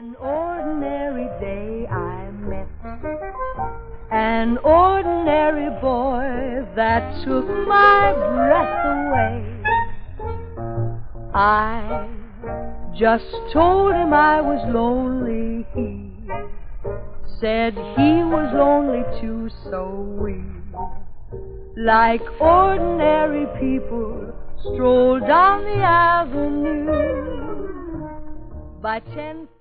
An ordinary day I met an ordinary boy that took my breath away. I just told him I was lonely. He said he was lonely too, so we, like ordinary people, strolled down the avenue. By 10